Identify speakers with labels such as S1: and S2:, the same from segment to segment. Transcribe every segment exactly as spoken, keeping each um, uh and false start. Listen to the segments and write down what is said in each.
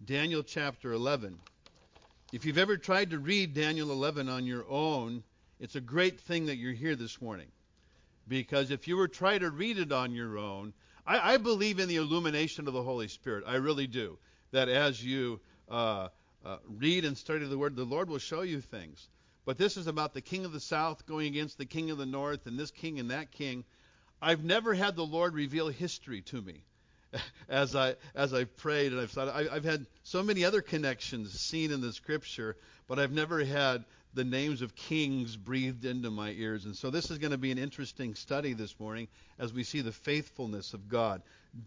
S1: Daniel chapter eleven. If you've ever tried to read Daniel eleven on your own, it's a great thing that you're here this morning. Because if you were trying to read it on your own, I, I believe in the illumination of the Holy Spirit. I really do. That as you uh, uh, read and study the Word, the Lord will show you things. But this is about the king of the south going against the king of the north, and this king and that king. I've never had the Lord reveal history to me as I as I've prayed and I've thought. I, I've had so many other connections seen in the Scripture, but I've never had the names of kings breathed into my ears. And so this is going to be an interesting study this morning as we see the faithfulness of God.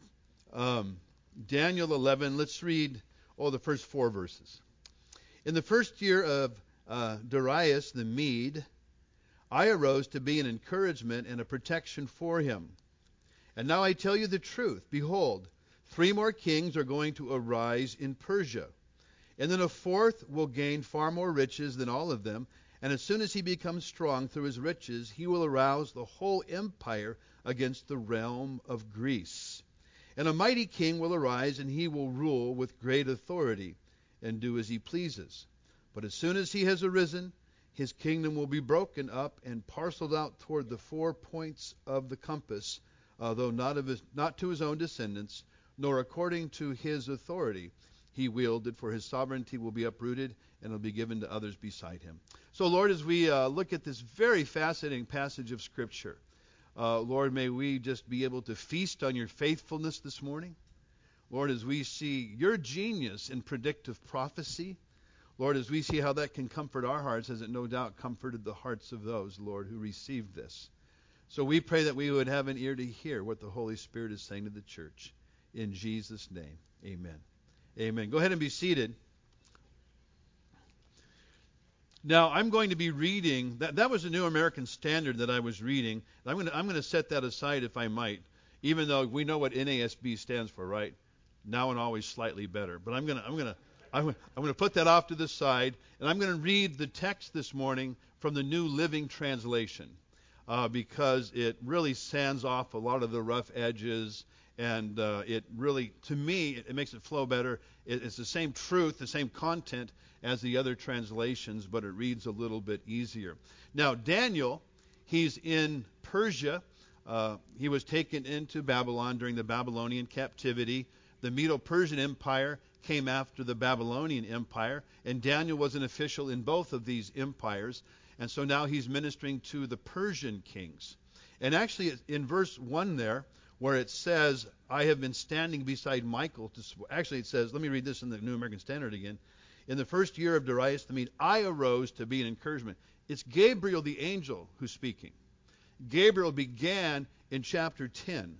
S1: Um, Daniel eleven, let's read, oh, the first four verses. In the first year of uh, Darius the Mede, I arose to be an encouragement and a protection for him. And now I tell you the truth. Behold, three more kings are going to arise in Persia. And then a fourth will gain far more riches than all of them. And as soon as he becomes strong through his riches, he will arouse the whole empire against the realm of Greece. And a mighty king will arise, and he will rule with great authority and do as he pleases. But as soon as he has arisen, his kingdom will be broken up and parceled out toward the four points of the compass, although not, of his, not to his own descendants, nor according to his authority he wielded, for his sovereignty will be uprooted and will be given to others beside him. So, Lord, as we uh, look at this very fascinating passage of Scripture, uh, Lord, may we just be able to feast on your faithfulness this morning. Lord, as we see your genius in predictive prophecy, Lord, as we see how that can comfort our hearts, as it no doubt comforted the hearts of those, Lord, who received this. So we pray that we would have an ear to hear what the Holy Spirit is saying to the church. In Jesus' name, amen. Amen. Go ahead and be seated. Now, I'm going to be reading, that, that was the New American Standard that I was reading. I'm going to, I'm going to set that aside if I might, even though we know what N A S B stands for, right? Now and always slightly better. But I'm going to, I'm going to, I'm going to put that off to the side, and I'm going to read the text this morning from the New Living Translation, uh, because it really sands off a lot of the rough edges, and uh, it really, to me, it, it makes it flow better. It, it's the same truth, the same content as the other translations, but it reads a little bit easier. Now, Daniel, he's in Persia. Uh, he was taken into Babylon during the Babylonian captivity. The Medo-Persian Empire came after the Babylonian Empire, and Daniel was an official in both of these empires. And so now he's ministering to the Persian kings. And actually, in verse one there, where it says, I have been standing beside Michael. To sw-. Actually, it says, let me read this in the New American Standard again. In the first year of Darius the Mede, I arose to be an encouragement. It's Gabriel the angel who's speaking. Gabriel began in chapter ten.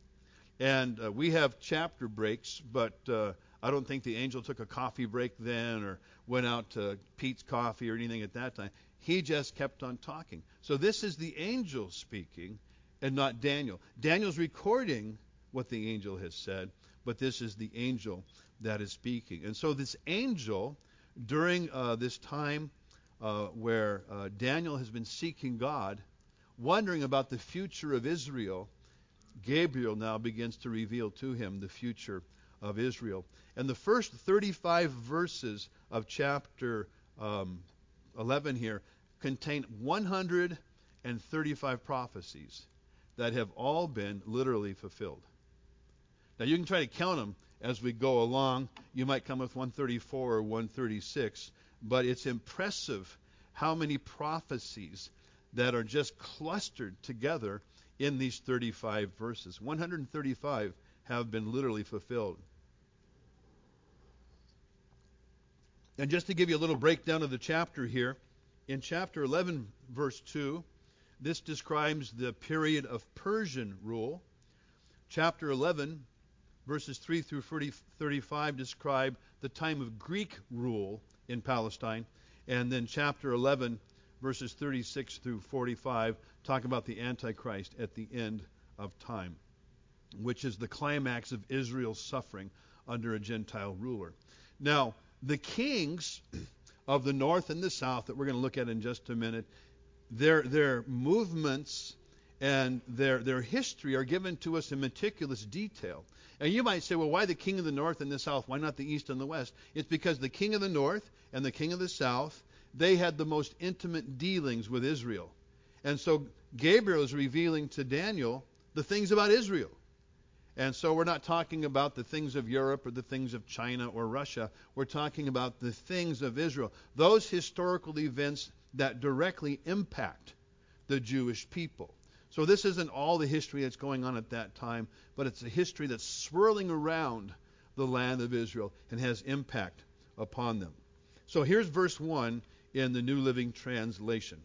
S1: And uh, we have chapter breaks, but uh, I don't think the angel took a coffee break then or went out to Pete's Coffee or anything at that time. He just kept on talking. So this is the angel speaking and not Daniel. Daniel's recording what the angel has said, but this is the angel that is speaking. And so this angel, during uh, this time uh, where uh, Daniel has been seeking God, wondering about the future of Israel, Gabriel now begins to reveal to him the future of Israel. And the first thirty-five verses of chapter um, eleven here contain one hundred thirty-five prophecies that have all been literally fulfilled. Now you can try to count them as we go along. You might come with one thirty-four or one thirty-six, but it's impressive how many prophecies that are just clustered together in these thirty-five verses. one hundred thirty-five have been literally fulfilled. And just to give you a little breakdown of the chapter here, in chapter eleven, verse two, this describes the period of Persian rule. Chapter eleven, verses three through thirty-five describe the time of Greek rule in Palestine. And then chapter eleven, verses thirty-six through forty-five talk about the Antichrist at the end of time, which is the climax of Israel's suffering under a Gentile ruler. Now, the kings of the north and the south that we're going to look at in just a minute, their their movements and their their history are given to us in meticulous detail. And you might say, well, why the king of the north and the south? Why not the east and the west? It's because the king of the north and the king of the south, they had the most intimate dealings with Israel. And so Gabriel is revealing to Daniel the things about Israel. And so we're not talking about the things of Europe or the things of China or Russia. We're talking about the things of Israel. Those historical events that directly impact the Jewish people. So this isn't all the history that's going on at that time, but it's a history that's swirling around the land of Israel and has impact upon them. So here's verse one in the New Living Translation.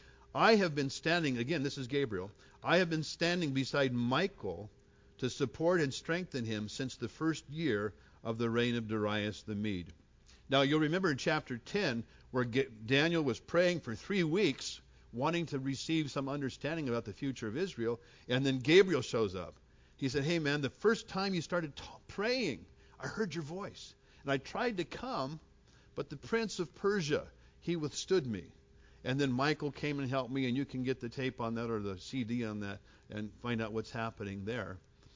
S1: I have been standing, again, this is Gabriel, I have been standing beside Michael to support and strengthen him since the first year of the reign of Darius the Mede. Now you'll remember in chapter ten where Daniel was praying for three weeks wanting to receive some understanding about the future of Israel, and then Gabriel shows up. He said, hey man, the first time you started t- praying, I heard your voice. And I tried to come, but the prince of Persia, he withstood me. And then Michael came and helped me, and you can get the tape on that or the C D on that and find out what's happening there.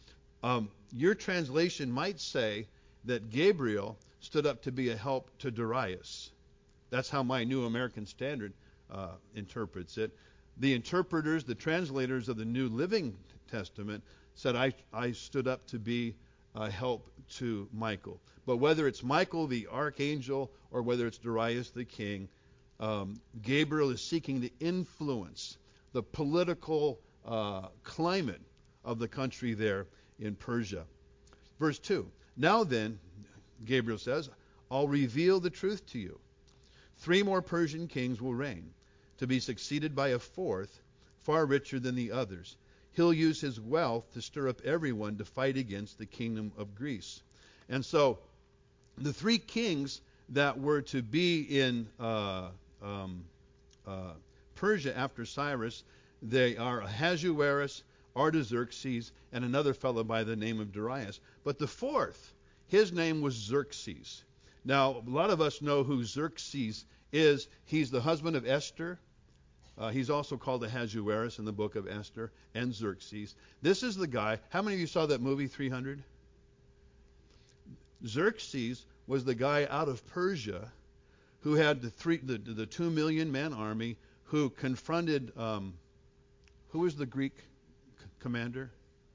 S1: Um, your translation might say that Gabriel stood up to be a help to Darius. That's how my New American Standard Uh, interprets it. The interpreters, the translators of the New Living Testament said, I, I stood up to be a help to Michael. But whether it's Michael the archangel or whether it's Darius the king, um, Gabriel is seeking to influence the political uh, climate of the country there in Persia. Verse two, now then, Gabriel says, I'll reveal the truth to you. Three more Persian kings will reign, to be succeeded by a fourth, far richer than the others. He'll use his wealth to stir up everyone to fight against the kingdom of Greece. And so the three kings that were to be in uh, um, uh, Persia after Cyrus, they are Ahasuerus, Artaxerxes, and another fellow by the name of Darius. But the fourth, his name was Xerxes. Now, a lot of us know who Xerxes is. He's the husband of Esther. Uh, he's also called Ahasuerus in the book of Esther, and Xerxes. This is the guy. How many of you saw that movie, three hundred? Xerxes was the guy out of Persia who had the three, the, the two million man army who confronted, um, who was the Greek c- commander?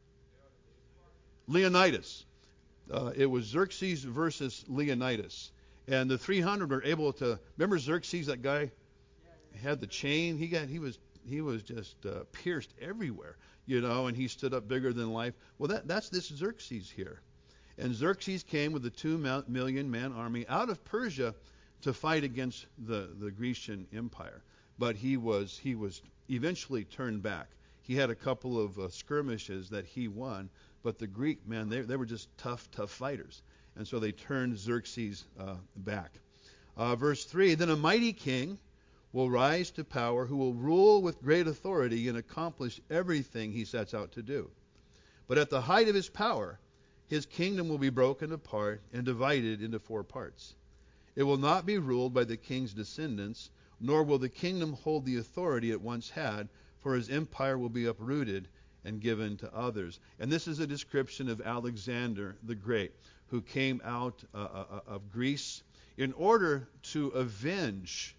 S1: Leonidas. Uh, it was Xerxes versus Leonidas. And the three hundred were able to, remember Xerxes, that guy had the chain? He got, he was, he was just uh, pierced everywhere, you know, and he stood up bigger than life. Well, that, that's this Xerxes here. And Xerxes came with a two million man army out of Persia to fight against the, the Grecian Empire. But he was, he was eventually turned back. He had a couple of uh, skirmishes that he won. But the Greek, man, they, they were just tough, tough fighters. And so they turned Xerxes uh, back. Uh, verse three, then a mighty king will rise to power who will rule with great authority and accomplish everything he sets out to do. But at the height of his power, his kingdom will be broken apart and divided into four parts. It will not be ruled by the king's descendants, nor will the kingdom hold the authority it once had, for his empire will be uprooted and given to others. And this is a description of Alexander the Great, who came out uh, uh, of Greece in order to avenge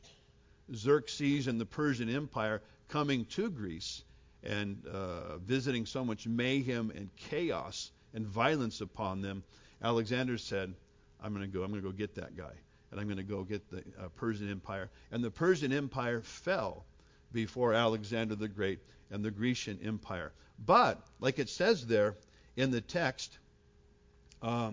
S1: Xerxes and the Persian Empire coming to Greece and uh, visiting so much mayhem and chaos and violence upon them. Alexander said, I'm going to go, I'm going to go get that guy, and I'm going to go get the uh, Persian Empire. And the Persian Empire fell before Alexander the Great and the Grecian Empire. But, like it says there in the text, um,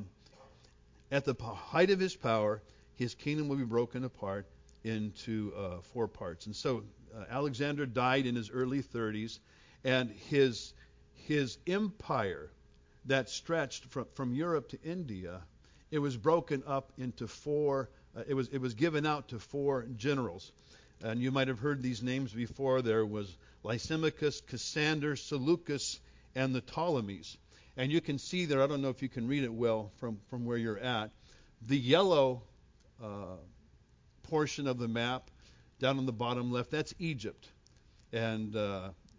S1: at the height of his power, his kingdom will be broken apart into uh, four parts. And so uh, Alexander died in his early thirties, and his his empire that stretched from, from Europe to India, it was broken up into four, uh, it was it was given out to four generals. And you might have heard these names before. There was Lysimachus, Cassander, Seleucus, and the Ptolemies. And you can see there, I don't know if you can read it well from, from where you're at, the yellow uh, portion of the map down on the bottom left, that's Egypt. And uh,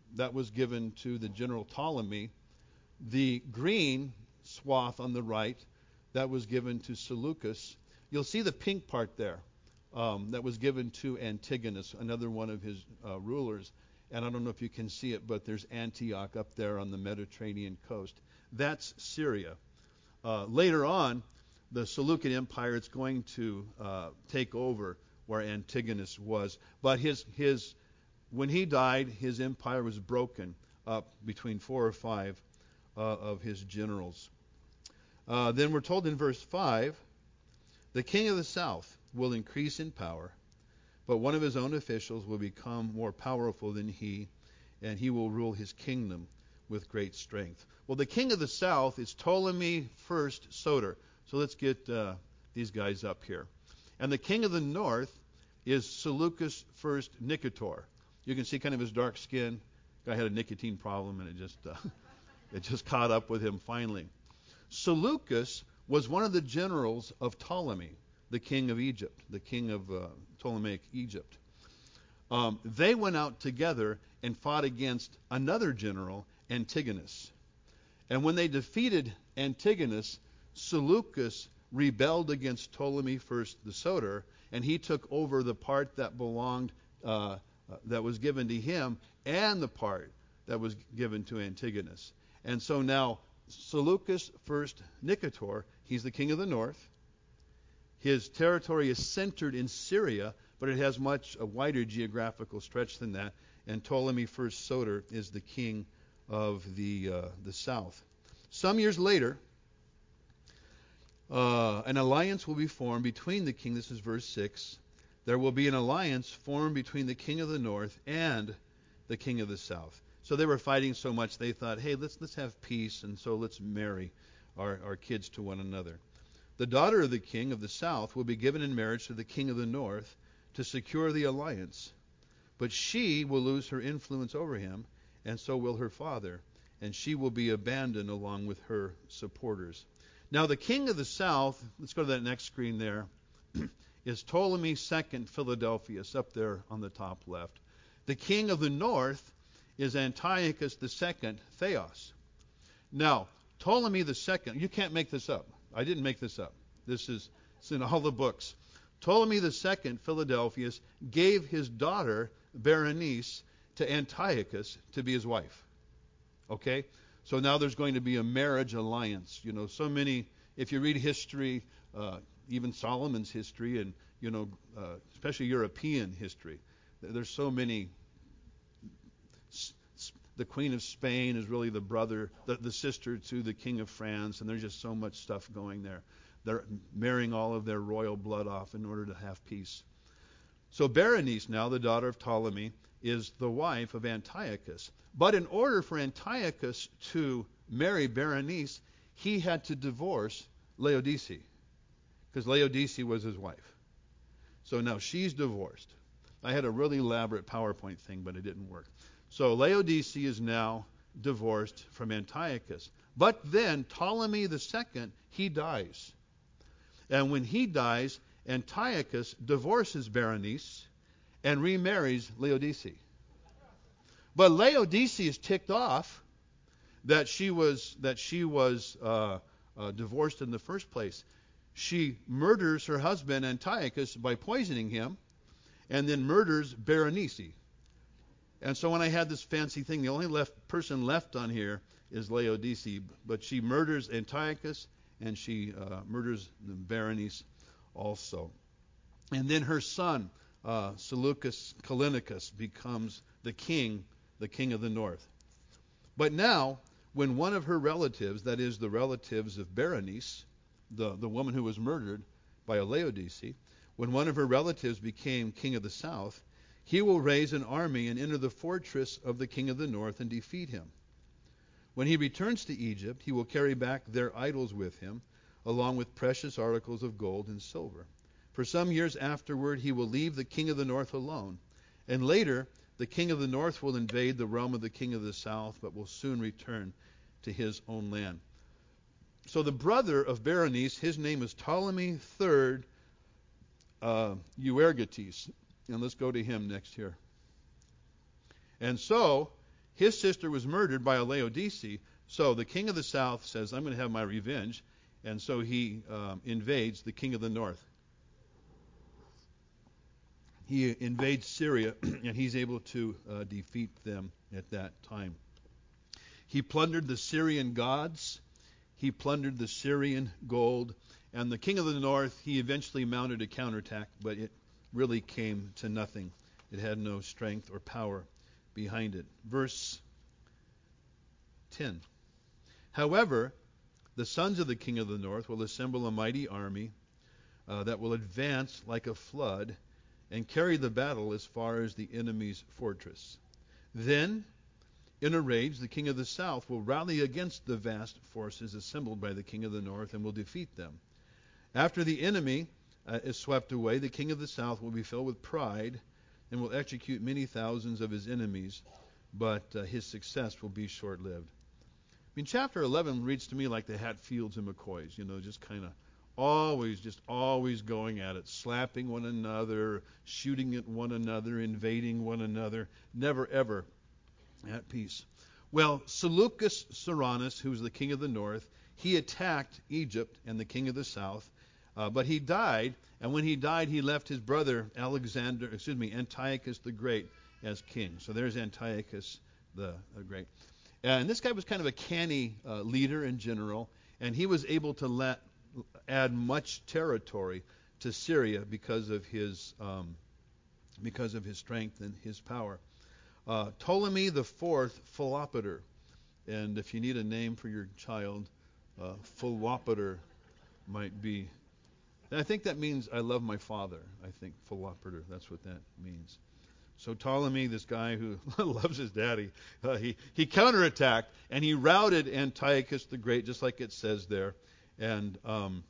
S1: that was given to the general Ptolemy. The green swath on the right, that was given to Seleucus. You'll see the pink part there. Um, that was given to Antigonus, another one of his uh, rulers. And I don't know if you can see it, but there's Antioch up there on the Mediterranean coast. That's Syria. Uh, later on, the Seleucid Empire is going to uh, take over where Antigonus was. But his his when he died, his empire was broken up between four or five uh, of his generals. Uh, then we're told in verse five, the king of the south will increase in power, but one of his own officials will become more powerful than he, and he will rule his kingdom with great strength. Well, the king of the south is Ptolemy First Soter. So let's get uh, these guys up here. And the king of the north is Seleucus First Nicator. You can see kind of his dark skin. Guy had a nicotine problem, and it just uh, it just caught up with him finally. Seleucus was one of the generals of Ptolemy, the king of Egypt, the king of uh, Ptolemaic Egypt. Um, they went out together and fought against another general, Antigonus. And when they defeated Antigonus, Seleucus rebelled against Ptolemy First the Soter, and he took over the part that belonged, uh, uh, that was given to him, and the part that was given to Antigonus. And so now Seleucus First Nicator, he's the king of the north. His territory is centered in Syria, but it has much a wider geographical stretch than that. And Ptolemy First Soter is the king of the uh, the south. Some years later, uh, an alliance will be formed between the king. This is verse six. There will be an alliance formed between the king of the north and the king of the south. So they were fighting so much they thought, hey, let's let's have peace, and so let's marry our, our kids to one another. The daughter of the king of the south will be given in marriage to the king of the north to secure the alliance. But she will lose her influence over him, and so will her father, and she will be abandoned along with her supporters. Now the king of the south, let's go to that next screen there, is Ptolemy the Second Philadelphus, up there on the top left. The king of the north is Antiochus the Second Theos. Now, Ptolemy the Second, you can't make this up. I didn't make this up. This is it's in all the books. Ptolemy the Second Philadelphus gave his daughter Berenice to Antiochus to be his wife. Okay? So now there's going to be a marriage alliance. You know, so many, if you read history, uh, even Solomon's history, and, you know, uh, especially European history, there's so many. The Queen of Spain is really the brother, the, the sister to the King of France, and there's just so much stuff going there. They're marrying all of their royal blood off in order to have peace. So Berenice, now the daughter of Ptolemy, is the wife of Antiochus. But in order for Antiochus to marry Berenice, he had to divorce Laodice, because Laodice was his wife. So now she's divorced. I had a really elaborate PowerPoint thing, but it didn't work. So Laodice is now divorced from Antiochus. But then Ptolemy the Second, he dies. And when he dies, Antiochus divorces Berenice and remarries Laodice. But Laodice is ticked off that she was that she was uh, uh, divorced in the first place. She murders her husband Antiochus by poisoning him, and then murders Berenice. And so when I had this fancy thing, the only left person left on here is Laodice, but she murders Antiochus, and she uh, murders Berenice also. And then her son, uh, Seleucus Callinicus, becomes the king, the king of the north. But now, when one of her relatives, that is the relatives of Berenice, the, the woman who was murdered by a Laodice, when one of her relatives became king of the south, he will raise an army and enter the fortress of the king of the north and defeat him. When he returns to Egypt, he will carry back their idols with him, along with precious articles of gold and silver. For some years afterward, he will leave the king of the north alone. And later, the king of the north will invade the realm of the king of the south, but will soon return to his own land. So the brother of Berenice, his name is Ptolemy the Third uh, Euergetes. And let's go to him next here. And so his sister was murdered by a Laodice. So the king of the south says, I'm going to have my revenge. And so he um, invades the king of the north. He invades Syria, and he's able to uh, defeat them at that time. He plundered the Syrian gods. He plundered the Syrian gold. And the king of the north, he eventually mounted a counterattack, but it really came to nothing. It had no strength or power behind it. Verse ten. However, the sons of the king of the north will assemble a mighty army uh, that will advance like a flood and carry the battle as far as the enemy's fortress. Then, in a rage, the king of the south will rally against the vast forces assembled by the king of the north and will defeat them. After the enemy uh, is swept away, the king of the south will be filled with pride and will execute many thousands of his enemies, but uh, his success will be short-lived. I mean, chapter eleven reads to me like the Hatfields and McCoys, you know, just kind of always, just always going at it, slapping one another, shooting at one another, invading one another, never ever at peace. Well, Seleucus Soranus, who was the king of the north, he attacked Egypt and the king of the south, uh, but he died, and when he died, he left his brother Alexander, excuse me, Antiochus the Great as king. So there's Antiochus the, the Great. And this guy was kind of a canny uh, leader in general, and he was able to let, add much territory to Syria because of his um, because of his strength and his power. Uh, Ptolemy the Fourth Philopater, and if you need a name for your child, uh, Philopater might be. And I think that means I love my father. I think Philopater, that's what that means. So Ptolemy, this guy who loves his daddy, uh, he, he counterattacked, and he routed Antiochus the Great, just like it says there. And um,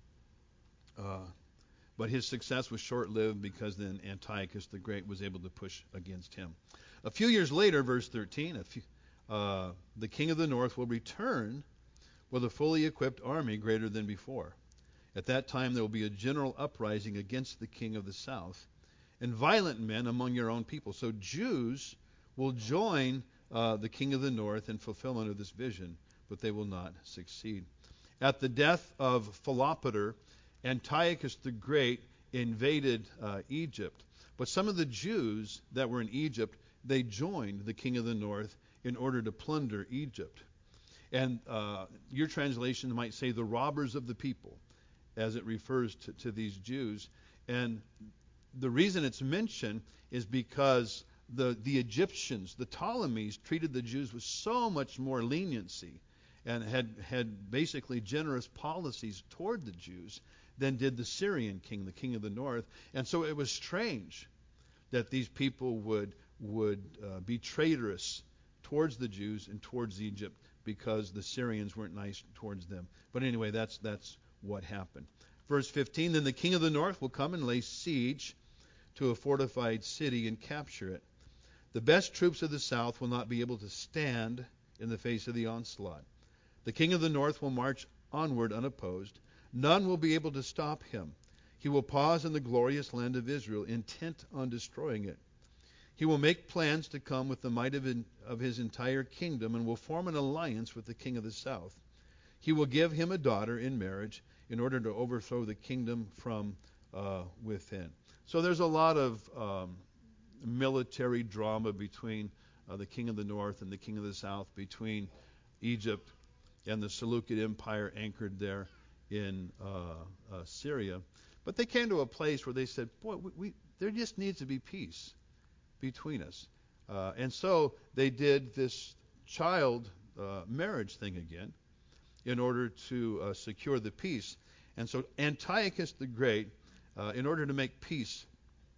S1: uh, but his success was short-lived because then Antiochus the Great was able to push against him. A few years later, verse thirteen, a few, uh, the king of the north will return with a fully equipped army greater than before. At that time there will be a general uprising against the king of the south, and violent men among your own people. So Jews will join uh, the king of the north in fulfillment of this vision, but they will not succeed. At the death of Philopater, Antiochus the Great invaded uh, Egypt. But some of the Jews that were in Egypt, they joined the king of the north in order to plunder Egypt. And uh, your translation might say the robbers of the people, as it refers to, to these Jews. And the reason it's mentioned is because the, the Egyptians, the Ptolemies, treated the Jews with so much more leniency and had, had basically generous policies toward the Jews than did the Syrian king, the king of the north. And so it was strange that these people would, would uh, be traitorous towards the Jews and towards Egypt because the Syrians weren't nice towards them. But anyway, that's that's what happened. Verse fifteen, then the king of the north will come and lay siege to a fortified city and capture it. The best troops of the south will not be able to stand in the face of the onslaught. The king of the north will march onward unopposed. None will be able to stop him. He will pause in the glorious land of Israel, intent on destroying it. He will make plans to come with the might of, in, of his entire kingdom and will form an alliance with the king of the south. He will give him a daughter in marriage in order to overthrow the kingdom from uh, within. So there's a lot of um, military drama between uh, the king of the north and the king of the south, between Egypt and the Seleucid Empire anchored there in uh, uh, Syria. But they came to a place where they said, boy, we, we, there just needs to be peace between us. Uh, and so they did this child uh, marriage thing again in order to uh, secure the peace. And so Antiochus the Great, uh, in order to make peace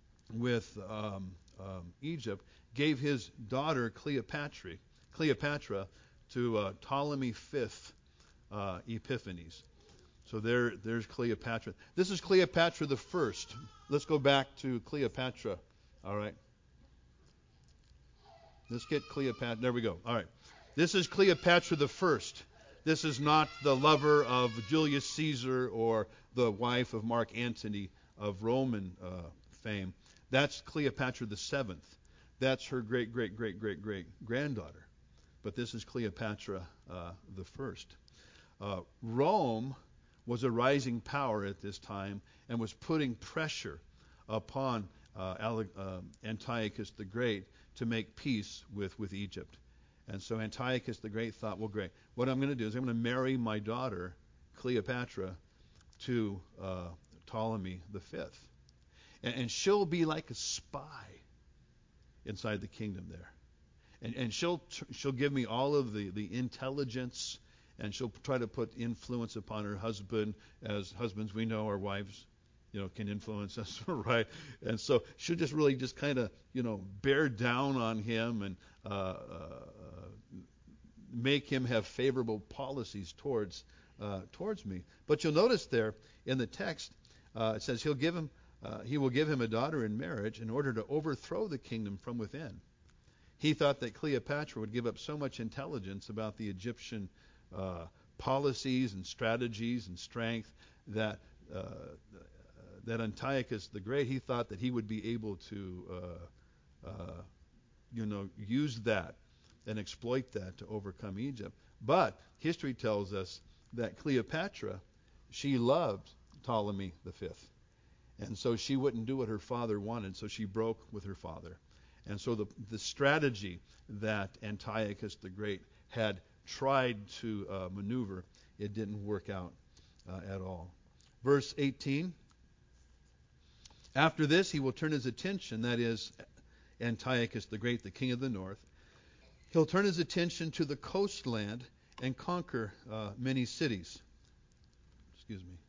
S1: with um, um, Egypt, gave his daughter Cleopatra, Cleopatra to uh, Ptolemy Fifth uh, Epiphanes. So there, there's Cleopatra. This is Cleopatra the First. Let's go back to Cleopatra. All right. Let's get Cleopatra. There we go. All right. This is Cleopatra the First. This is not the lover of Julius Caesar or the wife of Mark Antony of Roman uh, fame. That's Cleopatra the Seventh. That's her great, great, great, great, great granddaughter. but this is Cleopatra uh, the first. Uh, Rome was a rising power at this time and was putting pressure upon uh, Ale- uh, Antiochus the Great to make peace with, with Egypt. And so Antiochus the Great thought, well, great. What I'm going to do is I'm going to marry my daughter, Cleopatra, to uh, Ptolemy the Fifth. And, and she'll be like a spy inside the kingdom there. And, and she'll she'll give me all of the, the intelligence, and she'll try to put influence upon her husband. As husbands, we know our wives, you know, can influence us, right? And so she'll just really just kind of, you know, bear down on him and uh, uh, make him have favorable policies towards uh, towards me. But you'll notice there in the text, uh, it says he'll give him uh, he will give him a daughter in marriage in order to overthrow the kingdom from within. He thought that Cleopatra would give up so much intelligence about the Egyptian uh, policies and strategies and strength that uh, that Antiochus the Great, he thought that he would be able to, uh, uh, you know, use that and exploit that to overcome Egypt. But history tells us that Cleopatra, she loved Ptolemy the Fifth, and so she wouldn't do what her father wanted. So she broke with her father. And so the, the strategy that Antiochus the Great had tried to uh, maneuver, it didn't work out uh, at all. Verse eighteen, after this he will turn his attention, that is Antiochus the Great, the king of the north, he'll turn his attention to the coastland and conquer uh, many cities. Excuse me.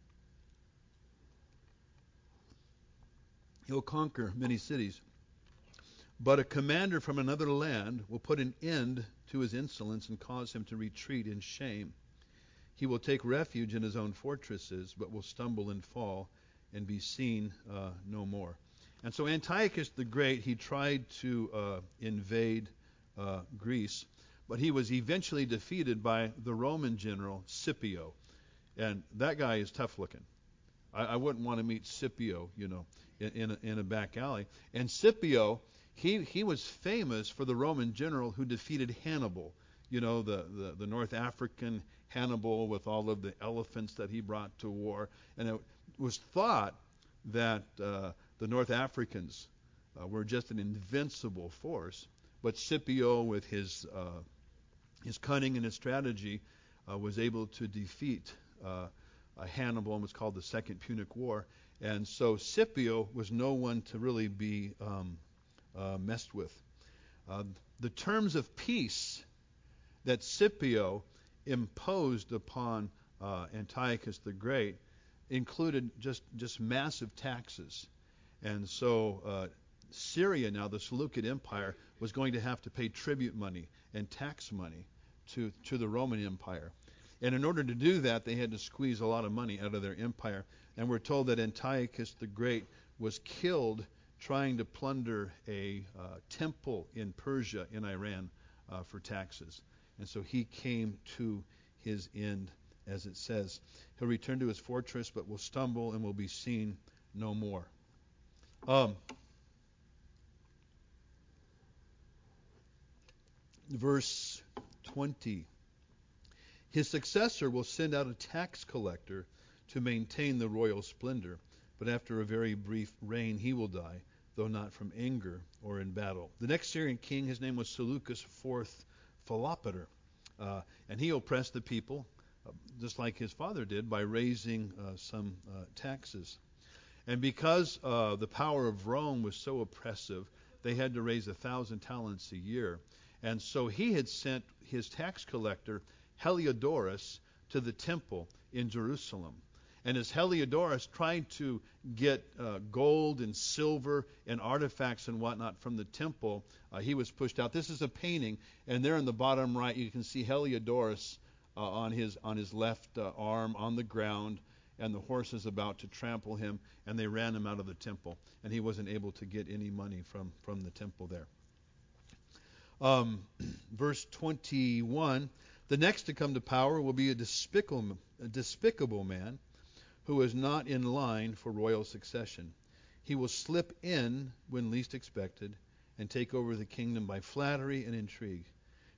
S1: He'll conquer many cities. But a commander from another land will put an end to his insolence and cause him to retreat in shame. He will take refuge in his own fortresses, but will stumble and fall and be seen uh, no more. And so Antiochus the Great, he tried to uh, invade uh, Greece, but he was eventually defeated by the Roman general Scipio. And that guy is tough looking. I, I wouldn't want to meet Scipio, you know, in, in, a, in a back alley. And Scipio, He he was famous for the Roman general who defeated Hannibal, you know, the, the, the North African Hannibal with all of the elephants that he brought to war. And it was thought that uh, the North Africans uh, were just an invincible force, but Scipio, with his uh, his cunning and his strategy, uh, was able to defeat uh, uh, Hannibal, and was called the Second Punic War. And so Scipio was no one to really be um, Uh, messed with. Uh, the terms of peace that Scipio imposed upon uh, Antiochus the Great included just, just massive taxes. And so uh, Syria, now the Seleucid Empire, was going to have to pay tribute money and tax money to, to the Roman Empire. And in order to do that, they had to squeeze a lot of money out of their empire. And we're told that Antiochus the Great was killed trying to plunder a uh, temple in Persia, in Iran, uh, for taxes. And so he came to his end, as it says. He'll return to his fortress, but will stumble and will be seen no more. Um, verse twenty. His successor will send out a tax collector to maintain the royal splendor, but after a very brief reign he will die, though not from anger or in battle. The next Syrian king, his name was Seleucus the Fourth Philopater, uh, and he oppressed the people, uh, just like his father did, by raising uh, some uh, taxes. And because uh, the power of Rome was so oppressive, they had to raise a thousand talents a year. And so he had sent his tax collector, Heliodorus, to the temple in Jerusalem. And as Heliodorus tried to get uh, gold and silver and artifacts and whatnot from the temple, uh, he was pushed out. This is a painting, and there in the bottom right you can see Heliodorus uh, on his on his left uh, arm on the ground, and the horse is about to trample him, and they ran him out of the temple, and he wasn't able to get any money from, from the temple there. Um, verse twenty-one, the next to come to power will be a despicable, a despicable man, who is not in line for royal succession. He will slip in when least expected and take over the kingdom by flattery and intrigue.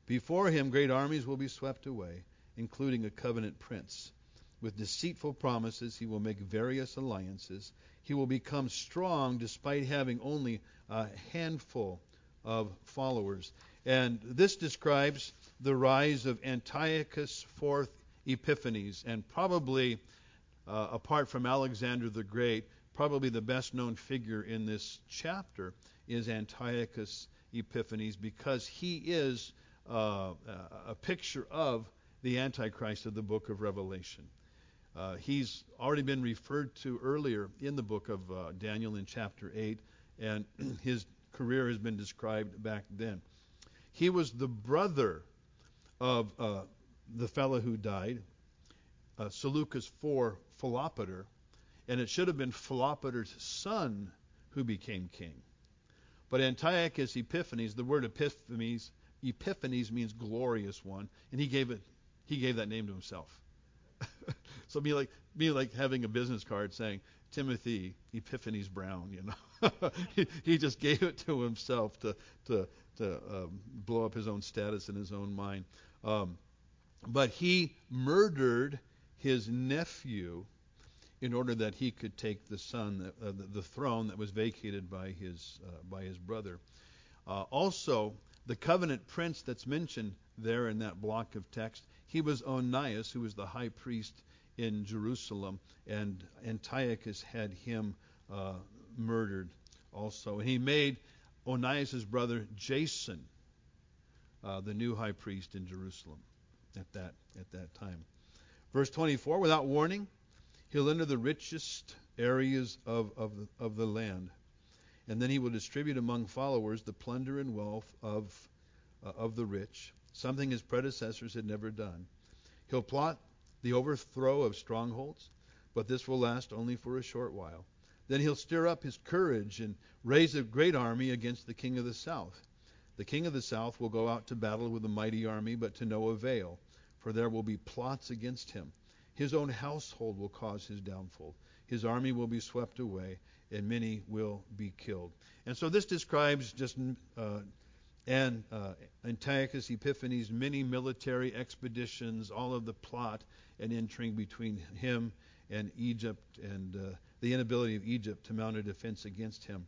S1: Before him great armies will be swept away, including a covenant prince. With deceitful promises he will make various alliances. He will become strong despite having only a handful of followers. And this describes the rise of Antiochus the Fourth Epiphanes, and probably, uh, apart from Alexander the Great, probably the best known figure in this chapter is Antiochus Epiphanes, because he is uh, a picture of the Antichrist of the book of Revelation. Uh, he's already been referred to earlier in the book of uh, Daniel in chapter eight, and his career has been described back then. He was the brother of uh, the fellow who died, uh, Seleucus the Fourth Philopator, and it should have been Philopator's son who became king. But Antiochus Epiphanes, the word Epiphanes, Epiphanes means glorious one, and he gave it. He gave that name to himself. So it'd be like be like having a business card saying Timothy Epiphanes Brown. You know, he, he just gave it to himself to to to um, blow up his own status in his own mind. Um, but he murdered his nephew in order that he could take the son, that, uh, the, the throne that was vacated by his uh, by his brother. Uh, also, the covenant prince that's mentioned there in that block of text, he was Onias, who was the high priest in Jerusalem, and Antiochus had him uh, murdered also. And he made Onias' brother Jason uh, the new high priest in Jerusalem at that at that time. Verse twenty-four, without warning, he'll enter the richest areas of, of, the, of the land, and then he will distribute among followers the plunder and wealth of, uh, of the rich, something his predecessors had never done. He'll plot the overthrow of strongholds, but this will last only for a short while. Then he'll stir up his courage and raise a great army against the king of the south. The king of the south will go out to battle with a mighty army, but to no avail, for there will be plots against him. His own household will cause his downfall. His army will be swept away, and many will be killed. And so this describes just uh, and uh, Antiochus Epiphanes' many military expeditions, all of the plot and intrigue between him and Egypt, and uh, the inability of Egypt to mount a defense against him.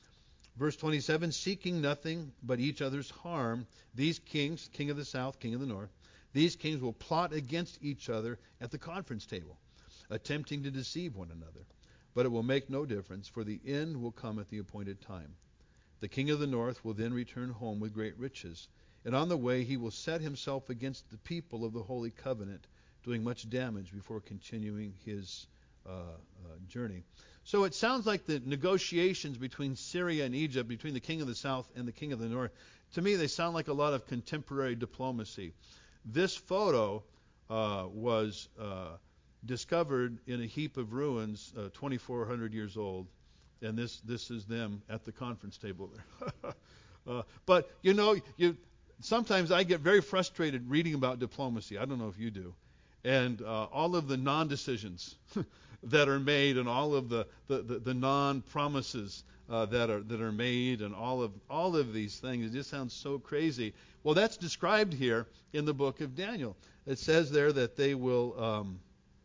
S1: Verse twenty-seven, seeking nothing but each other's harm, these kings, king of the south, king of the north, these kings will plot against each other at the conference table, attempting to deceive one another. But it will make no difference, for the end will come at the appointed time. The king of the north will then return home with great riches, and on the way he will set himself against the people of the Holy Covenant, doing much damage before continuing his uh, uh, journey. So it sounds like the negotiations between Syria and Egypt, between the king of the south and the king of the north, to me they sound like a lot of contemporary diplomacy. This photo uh, was uh, discovered in a heap of ruins, uh, twenty-four hundred years old, and this this is them at the conference table there. uh, but you know, you sometimes I get very frustrated reading about diplomacy. I don't know if you do, and uh, all of the non-decisions that are made, and all of the the, the, the non-promises uh, that are that are made, and all of all of these things. It just sounds so crazy. Well, that's described here in the book of Daniel. It says there that they will um,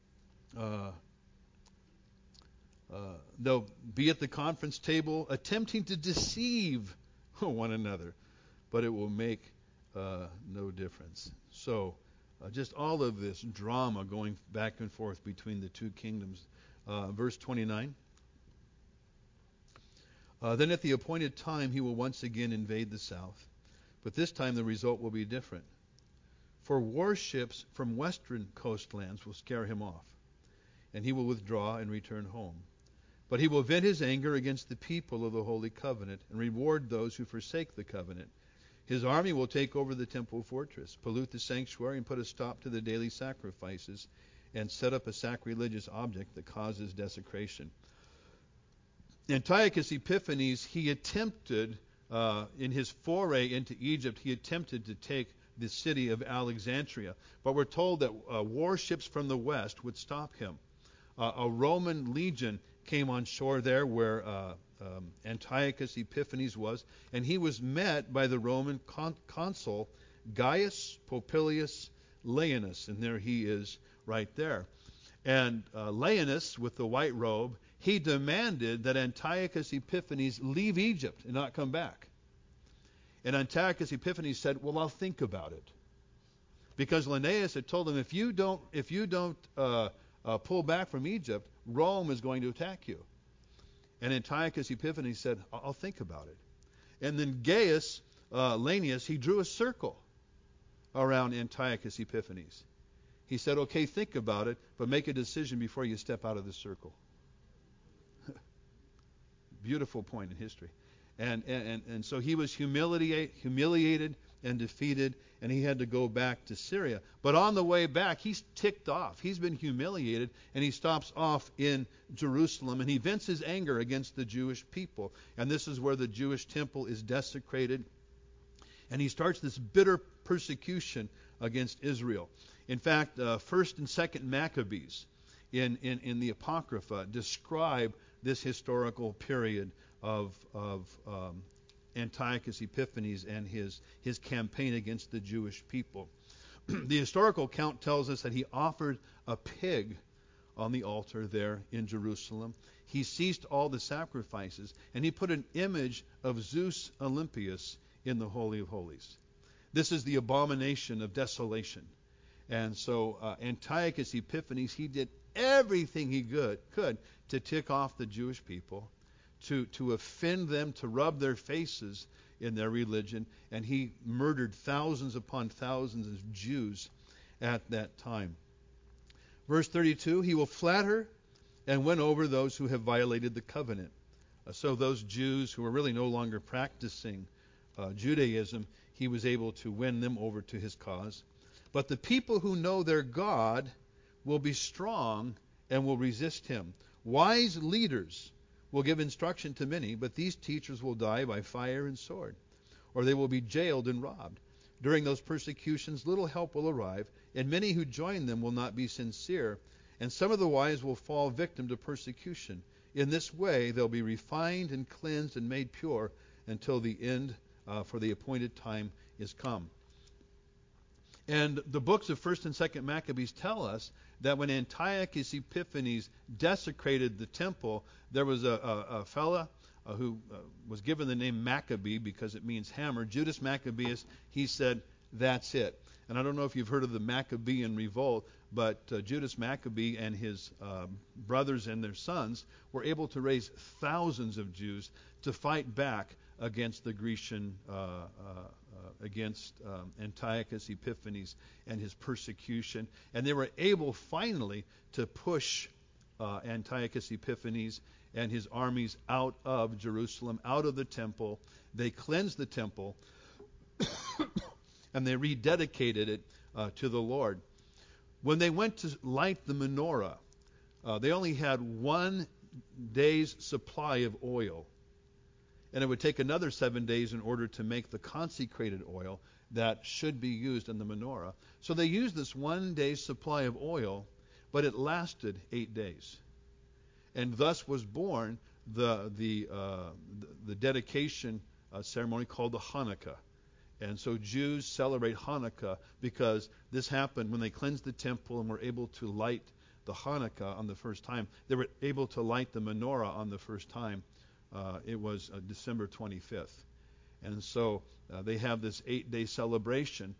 S1: uh, uh, they'll be at the conference table attempting to deceive one another, but it will make uh, no difference. So uh, just all of this drama going back and forth between the two kingdoms. Uh, verse twenty-nine. Uh, then at the appointed time he will once again invade the south, but this time the result will be different. For warships from western coastlands will scare him off, and he will withdraw and return home. But he will vent his anger against the people of the Holy Covenant and reward those who forsake the covenant. His army will take over the temple fortress, pollute the sanctuary, and put a stop to the daily sacrifices, and set up a sacrilegious object that causes desecration. Antiochus Epiphanes, he attempted, uh, in his foray into Egypt, he attempted to take the city of Alexandria. But we're told that uh, warships from the west would stop him. Uh, a Roman legion came on shore there where uh, um, Antiochus Epiphanes was, and he was met by the Roman con- consul Gaius Popilius Laenas, and there he is right there. And uh, Laenas, with the white robe, he demanded that Antiochus Epiphanes leave Egypt and not come back. And Antiochus Epiphanes said, well, I'll think about it. Because Linnaeus had told him, if you don't, if you don't uh, uh, pull back from Egypt, Rome is going to attack you. And Antiochus Epiphanes said, I'll think about it. And then Gaius uh, Laenas, he drew a circle around Antiochus Epiphanes. He said, okay, think about it, but make a decision before you step out of the circle. Beautiful point in history. And, and, and so he was humiliate, humiliated and defeated, and he had to go back to Syria. But on the way back, he's ticked off. He's been humiliated, and he stops off in Jerusalem, and he vents his anger against the Jewish people. And this is where the Jewish temple is desecrated. And he starts this bitter persecution against Israel. In fact, uh, First and Second Maccabees in, in, in the Apocrypha describe this historical period of, of um, Antiochus Epiphanes and his, his campaign against the Jewish people. The historical account tells us that he offered a pig on the altar there in Jerusalem. He ceased all the sacrifices, and he put an image of Zeus Olympius in the Holy of Holies. This is the abomination of desolation. And so uh, Antiochus Epiphanes, he did everything he could, could to tick off the Jewish people, to, to offend them, to rub their faces in their religion. And he murdered thousands upon thousands of Jews at that time. Verse thirty-two, he will flatter and win over those who have violated the covenant. Uh, so those Jews who are really no longer practicing uh, Judaism, he was able to win them over to his cause. But the people who know their God will be strong and will resist him. Wise leaders will give instruction to many, but these teachers will die by fire and sword, or they will be jailed and robbed. During those persecutions, little help will arrive, and many who join them will not be sincere, and some of the wise will fall victim to persecution. In this way, they'll be refined and cleansed and made pure until the end, uh, for the appointed time is come. And the books of First and Second Maccabees tell us that when Antiochus Epiphanes desecrated the temple, there was a, a, a fella uh, who uh, was given the name Maccabee because it means hammer. Judas Maccabeus, he said, that's it. And I don't know if you've heard of the Maccabean revolt, but uh, Judas Maccabee and his uh, brothers and their sons were able to raise thousands of Jews to fight back against the Grecian, uh, uh, uh, against um, Antiochus Epiphanes and his persecution. And they were able finally to push uh, Antiochus Epiphanes and his armies out of Jerusalem, out of the temple. They cleansed the temple and they rededicated it uh, to the Lord. When they went to light the menorah, uh, they only had one day's supply of oil. And it would take another seven days in order to make the consecrated oil that should be used in the menorah. So they used this one day's supply of oil, but it lasted eight days. And thus was born the the uh, the, the dedication uh, ceremony called the Hanukkah. And so Jews celebrate Hanukkah because this happened when they cleansed the temple and were able to light the Hanukkah on the first time. They were able to light the menorah on the first time. Uh, it was uh, December twenty-fifth. And so uh, they have this eight-day celebration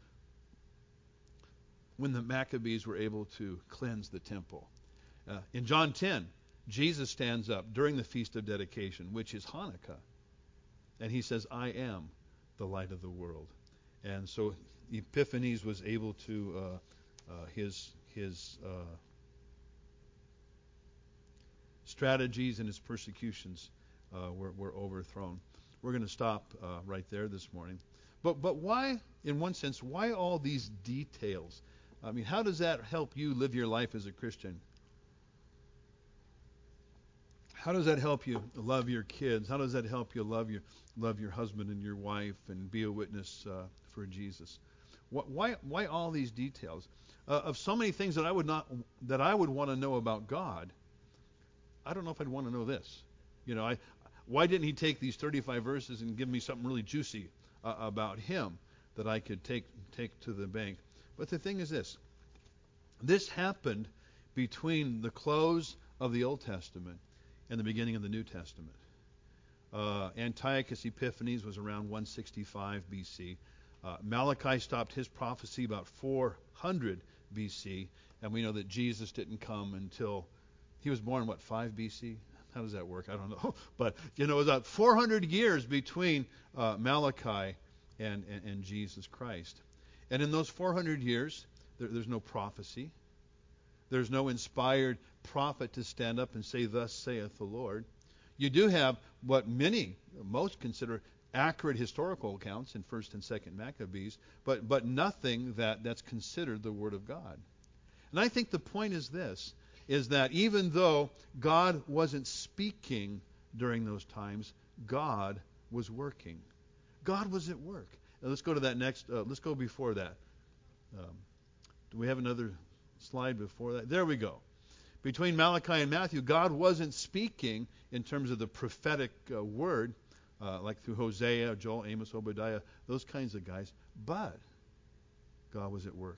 S1: when the Maccabees were able to cleanse the temple. Uh, in John ten, Jesus stands up during the Feast of Dedication, which is Hanukkah, and he says, I am the light of the world. And so Epiphanes was able to, uh, uh, his, his uh, strategies and his persecutions uh, were, were overthrown. We're going to stop uh, right there this morning. But, but why, in one sense, why all these details? I mean, how does that help you live your life as a Christian? How does that help you love your kids? How does that help you love your love your husband and your wife and be a witness uh, for Jesus? Why why all these details uh, of so many things that I would not that I would want to know about God? I don't know if I'd want to know this. You know, I why didn't he take these thirty-five verses and give me something really juicy uh, about him? that I could take take to the bank. But the thing is this. This happened between the close of the Old Testament and the beginning of the New Testament. Uh, Antiochus Epiphanes was around one sixty-five B C. Uh, Malachi stopped his prophecy about four hundred B C, and we know that Jesus didn't come until he was born, what, five B C? How does that work? I don't know. But, you know, it was about four hundred years between uh, Malachi and, and, and Jesus Christ. And in those four hundred years, there, there's no prophecy. There's no inspired prophet to stand up and say, "Thus saith the Lord." You do have what many, most consider accurate historical accounts in First and Second Maccabees, but but nothing that, that's considered the Word of God. And I think the point is this, is that even though God wasn't speaking during those times, God was working. God was at work. Now let's go to that next, uh, let's go before that. Um, do we have another slide before that? There we go. Between Malachi and Matthew, God wasn't speaking in terms of the prophetic uh, word, uh, like through Hosea, Joel, Amos, Obadiah, those kinds of guys, but God was at work.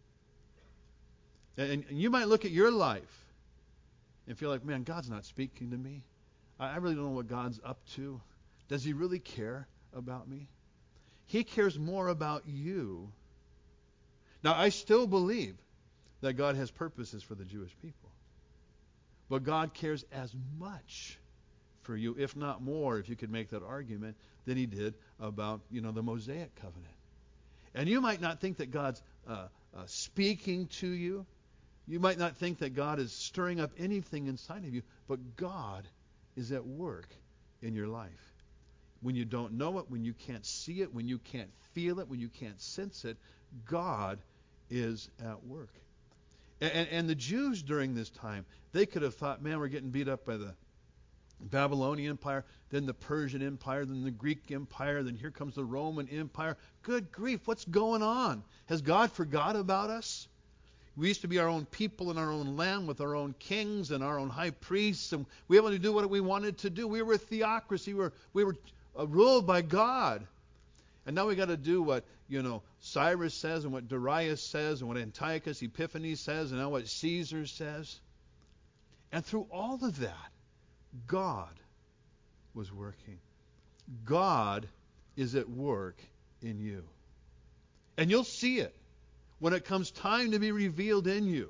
S1: And, and you might look at your life and feel like, man, God's not speaking to me. I, I really don't know what God's up to. Does he really care about me? He cares more about you. Now, I still believe that God has purposes for the Jewish people. But God cares as much for you, if not more, if you could make that argument, than he did about, you know, the Mosaic covenant. And you might not think that God's uh, uh, speaking to you. You might not think that God is stirring up anything inside of you, but God is at work in your life. When you don't know it, when you can't see it, when you can't feel it, when you can't sense it, God is at work. And, and the Jews during this time, they could have thought, man, we're getting beat up by the Babylonian Empire, then the Persian Empire, then the Greek Empire, then here comes the Roman Empire. Good grief, what's going on? Has God forgot about us? We used to be our own people in our own land with our own kings and our own high priests, and we were able to do what we wanted to do. We were a theocracy. We were, we were uh, ruled by God. And now we got to do what, you know, Cyrus says and what Darius says and what Antiochus Epiphanes says and now what Caesar says. And through all of that, God was working. God is at work in you. And you'll see it when it comes time to be revealed in you.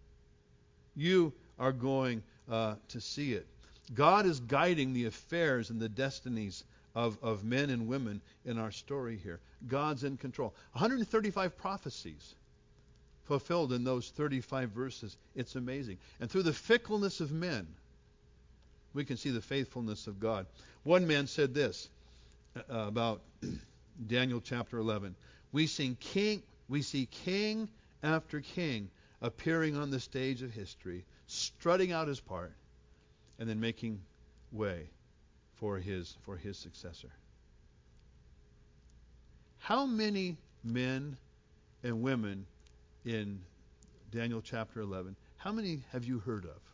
S1: You are going uh, to see it. God is guiding the affairs and the destinies Of, of men and women in our story here. God's in control. one hundred thirty-five prophecies fulfilled in those thirty-five verses. It's amazing. And through the fickleness of men, we can see the faithfulness of God. One man said this uh, about Daniel chapter eleven. We see king, we see king after king appearing on the stage of history, strutting out his part, and then making way for his for his successor. How many men and women in Daniel chapter eleven, how many have you heard of?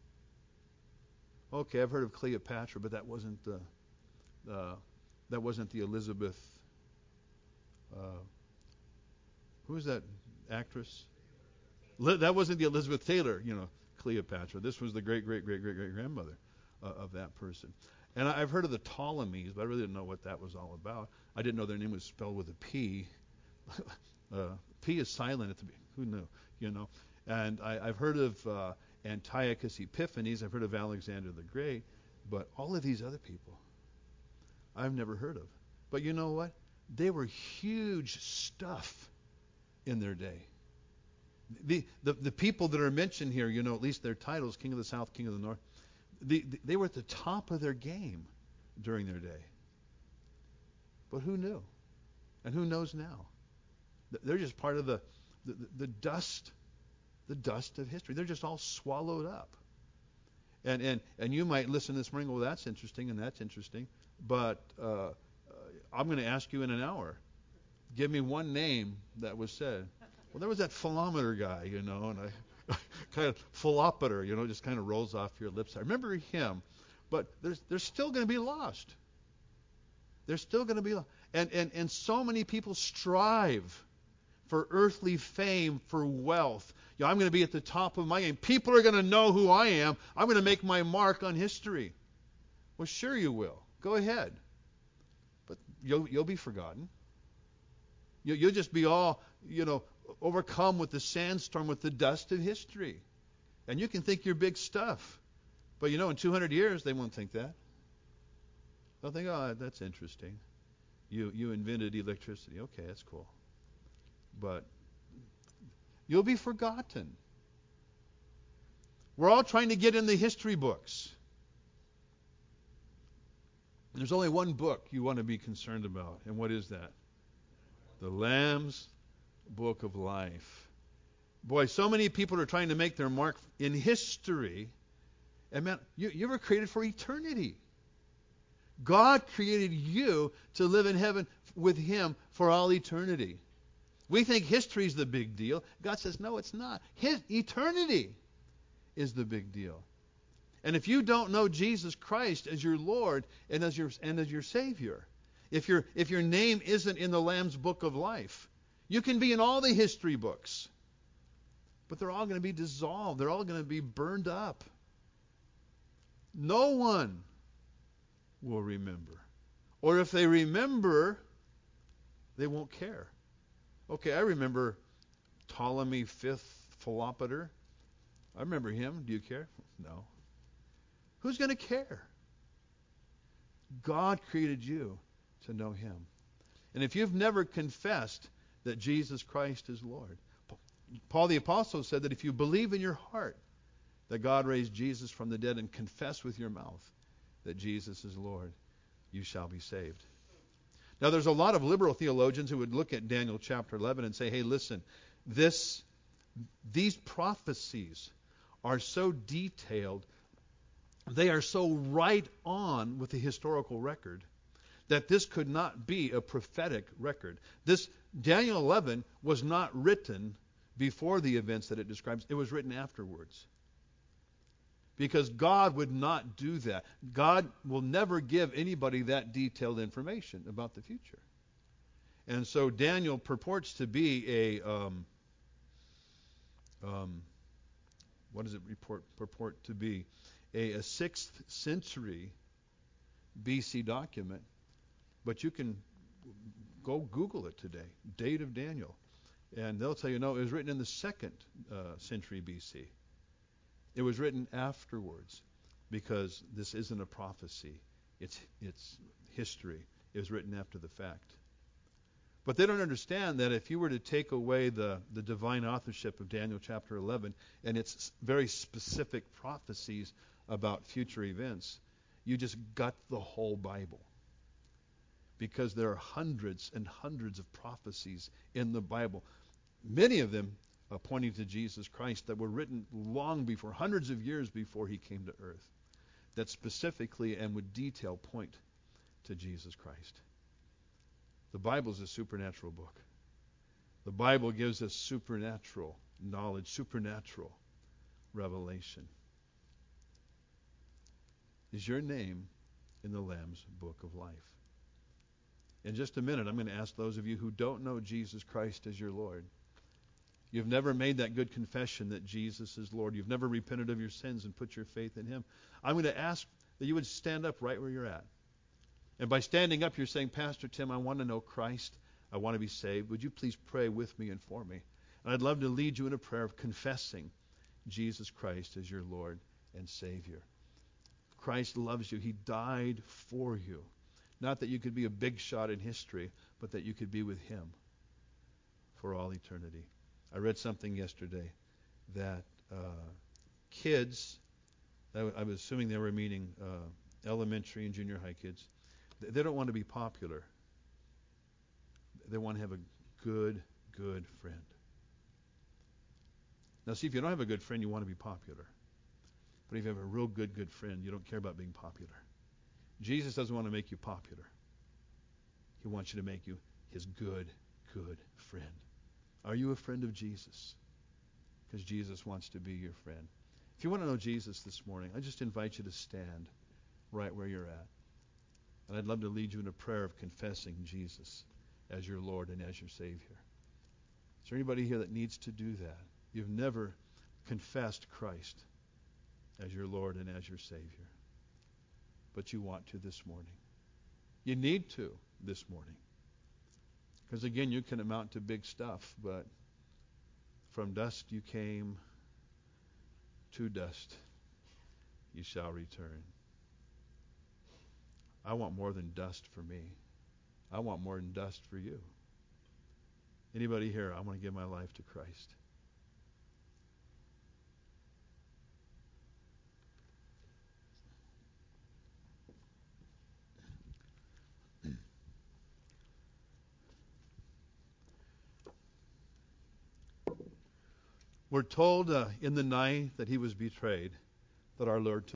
S1: Okay, I've heard of Cleopatra, but that wasn't the uh, that wasn't the Elizabeth. Uh, who was that actress? Li- that wasn't the Elizabeth Taylor, you know, Cleopatra. This was the great great great great great grandmother uh, of that person. And I've heard of the Ptolemies, but I really didn't know what that was all about. I didn't know their name was spelled with a P. uh, P is silent at the beginning. Who knew? You know. And I, I've heard of uh, Antiochus Epiphanes. I've heard of Alexander the Great. But all of these other people, I've never heard of. But you know what? They were huge stuff in their day. The, the, the people that are mentioned here, you know, at least their titles, King of the South, King of the North, The, the, they were at the top of their game during their day. But who knew? And who knows now? They're just part of the, the, the dust, the dust of history. They're just all swallowed up. And and and you might listen to this morning, well, that's interesting and that's interesting. But uh, I'm going to ask you in an hour, give me one name that was said. Well, there was that philometer guy, you know, and I... kind of philopater, you know, just kind of rolls off your lips. I remember him, but there's, they're still going to be lost. There's still going to be, and, and, and so many people strive for earthly fame, for wealth. You know, I'm going to be at the top of my game. People are going to know who I am. I'm going to make my mark on history. Well, sure you will. Go ahead. But you'll, you'll be forgotten. You, you'll just be all, you know, overcome with the sandstorm, with the dust of history. And you can think you're big stuff. But you know, in two hundred years, they won't think that. They'll think, oh, that's interesting. You, you invented electricity. Okay, that's cool. But you'll be forgotten. We're all trying to get in the history books. There's only one book you want to be concerned about. And what is that? The Lamb's Book of Life. Boy, so many people are trying to make their mark in history. And man, you, you were created for eternity. God created you to live in heaven with Him for all eternity. We think history is the big deal. God says, no, it's not. His eternity is the big deal. And if you don't know Jesus Christ as your Lord and as your and as your Savior, if your if your name isn't in the Lamb's Book of Life, you can be in all the history books, but they're all going to be dissolved. They're all going to be burned up. No one will remember. Or if they remember, they won't care. Okay, I remember Ptolemy Fifth Philopater. I remember him. Do you care? No. Who's going to care? God created you to know Him. And if you've never confessed that Jesus Christ is Lord, Paul the Apostle said that if you believe in your heart that God raised Jesus from the dead and confess with your mouth that Jesus is Lord, you shall be saved. Now, there's a lot of liberal theologians who would look at Daniel chapter eleven and say, hey, listen, this, these prophecies are so detailed, they are so right on with the historical record, that this could not be a prophetic record. This Daniel eleven was not written before the events that it describes. It was written afterwards. Because God would not do that. God will never give anybody that detailed information about the future. And so Daniel purports to be a, um, um, what does it report, purport to be? A, a sixth century B C document. But you can go Google it today, date of Daniel. And they'll tell you, no, it was written in the second uh, century B C. It was written afterwards because this isn't a prophecy. It's, it's history. It was written after the fact. But they don't understand that if you were to take away the, the divine authorship of Daniel chapter eleven and its very specific prophecies about future events, you just gut the whole Bible. Because there are hundreds and hundreds of prophecies in the Bible, many of them uh, pointing to Jesus Christ, that were written long before, hundreds of years before He came to earth, that specifically and with detail point to Jesus Christ. The Bible is a supernatural book. The Bible gives us supernatural knowledge, supernatural revelation. Is your name in the Lamb's Book of Life? In just a minute, I'm going to ask those of you who don't know Jesus Christ as your Lord. You've never made that good confession that Jesus is Lord. You've never repented of your sins and put your faith in Him. I'm going to ask that you would stand up right where you're at. And by standing up, you're saying, Pastor Tim, I want to know Christ. I want to be saved. Would you please pray with me and for me? And I'd love to lead you in a prayer of confessing Jesus Christ as your Lord and Savior. Christ loves you. He died for you. Not that you could be a big shot in history, but that you could be with Him for all eternity. I read something yesterday that uh, kids, I, I was assuming they were meaning uh, elementary and junior high kids, they, they don't want to be popular. They want to have a good, good friend. Now see, if you don't have a good friend, you want to be popular. But if you have a real good, good friend, you don't care about being popular. Jesus doesn't want to make you popular. He wants you to make you His good, good friend. Are you a friend of Jesus? Because Jesus wants to be your friend. If you want to know Jesus this morning, I just invite you to stand right where you're at. And I'd love to lead you in a prayer of confessing Jesus as your Lord and as your Savior. Is there anybody here that needs to do that? You've never confessed Christ as your Lord and as your Savior, but you want to this morning. You need to this morning. Because again, you can amount to big stuff, but from dust you came, to dust you shall return. I want more than dust for me. I want more than dust for you. Anybody here, I want to give my life to Christ. We're told uh, in the night that he was betrayed that our Lord took